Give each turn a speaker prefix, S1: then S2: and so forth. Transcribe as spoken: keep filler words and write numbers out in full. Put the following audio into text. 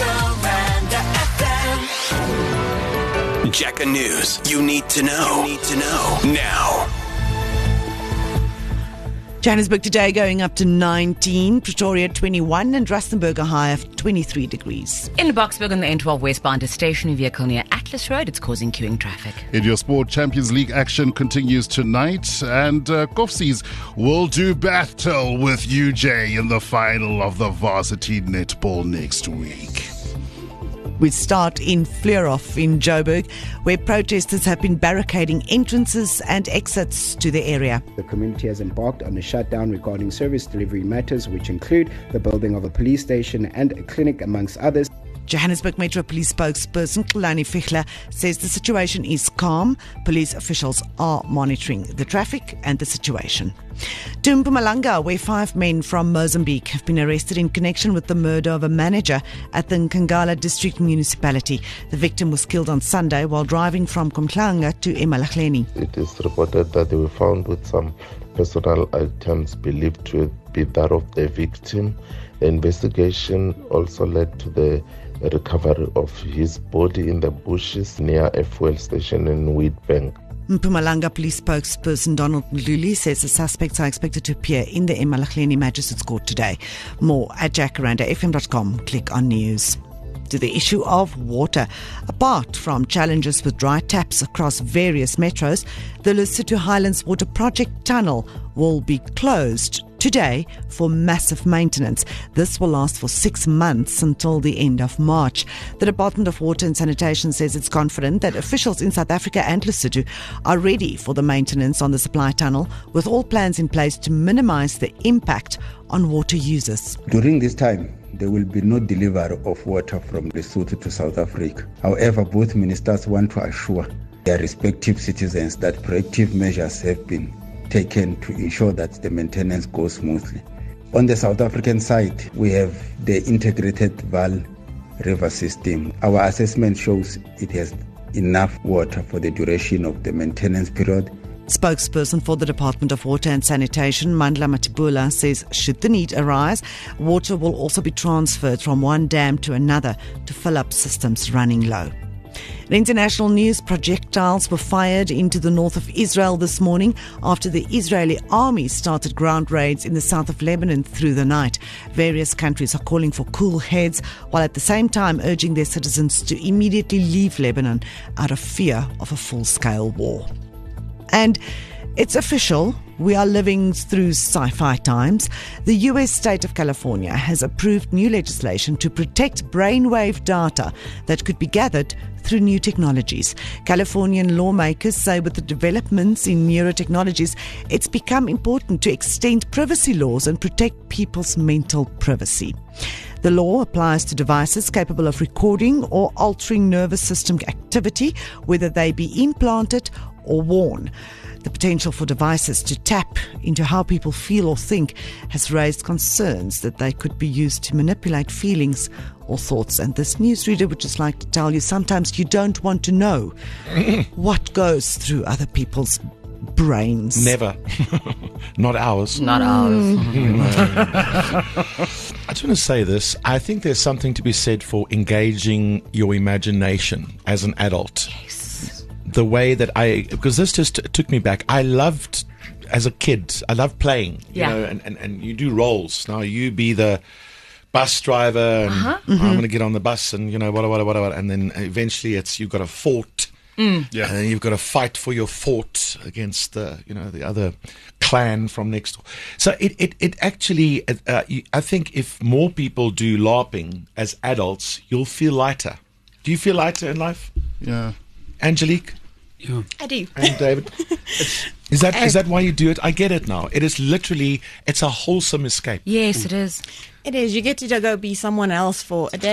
S1: Jacaranda F M. Jacker News. You need to know. You need to know now.
S2: Johannesburg today going up to nineteen, Pretoria twenty-one, and Rustenburg a high of twenty-three degrees.
S3: In Boksburg on the N twelve westbound, a stationary vehicle near Atlas Road. It's causing queuing traffic.
S4: In your sport, Champions League action continues tonight, and uh, Koffsies will do battle with U J in the final of the varsity netball next week.
S2: We start in Vleurhof in Joburg, where protesters have been barricading entrances and exits to the area.
S5: The community has embarked on a shutdown regarding service delivery matters, which include the building of a police station and a clinic, amongst others.
S2: Johannesburg Metro Police spokesperson Xolani Fihla says the situation is calm. Police officials are monitoring the traffic and the situation. To Mpumalanga, where five men from Mozambique have been arrested in connection with the murder of a manager at the Nkangala district municipality. The victim was killed on Sunday while driving from Kumhlanga to eMalahleni.
S6: It is reported that they were found with some personal items believed to be that of the victim. The investigation also led to the recovery of his body in the bushes near a fuel station in Wheatbank.
S2: Mpumalanga Police spokesperson Donald Luli says the suspects are expected to appear in the eMalahleni Magistrates Court today. More at jacaranda f m dot com. Click on news. To the issue of water. Apart from challenges with dry taps across various metros, the Lesotho Highlands Water Project tunnel will be closed today for massive maintenance. This will last for six months until the end of March. The Department of Water and Sanitation says it's confident that officials in South Africa and Lesotho are ready for the maintenance on the supply tunnel, with all plans in place to minimize the impact on water users.
S7: During this time, there will be no delivery of water from Lesotho to South Africa. However, both ministers want to assure their respective citizens that proactive measures have been taken to ensure that the maintenance goes smoothly. On the South African side, we have the integrated Vaal River system. Our assessment shows it has enough water for the duration of the maintenance period.
S2: Spokesperson for the Department of Water and Sanitation, Mandla Matibula, says should the need arise, water will also be transferred from one dam to another to fill up systems running low. In international news, projectiles were fired into the north of Israel this morning after the Israeli army started ground raids in the south of Lebanon through the night. Various countries are calling for cool heads, while at the same time urging their citizens to immediately leave Lebanon out of fear of a full-scale war. And it's official. We are living through sci-fi times. The U S state of California has approved new legislation to protect brainwave data that could be gathered through new technologies. Californian lawmakers say with the developments in neurotechnologies, it's become important to extend privacy laws and protect people's mental privacy. The law applies to devices capable of recording or altering nervous system activity, whether they be implanted or worn. The potential for devices to tap into how people feel or think has raised concerns that they could be used to manipulate feelings or thoughts. And this newsreader would just like to tell you, sometimes you don't want to know what goes through other people's brains.
S8: Never. Not ours.
S3: Not ours.
S8: I just want to say this. I think there's something to be said for engaging your imagination as an adult.
S3: Yes.
S8: The way that I, because this just took me back. I loved, as a kid, I loved playing. You
S3: Yeah.
S8: know, and, and, and you do roles. Now you be the bus driver, and
S3: Uh-huh.
S8: I'm going to get on the bus, and you know, what, what, what, what, and then eventually it's you've got a fort.
S3: Mm.
S4: Yeah.
S8: And then you've got to fight for your fort against the, you know, the other clan from next door. So it, it, it actually, uh, I think if more people do LARPing as adults, you'll feel lighter. Do you feel lighter in life?
S4: Yeah.
S8: Angelique?
S9: Yeah.
S3: I do.
S8: And David? Is that is that why you do it? I get it now. It is literally, it's a wholesome escape.
S3: Yes, it is.
S10: It is. You get to go be someone else for a day.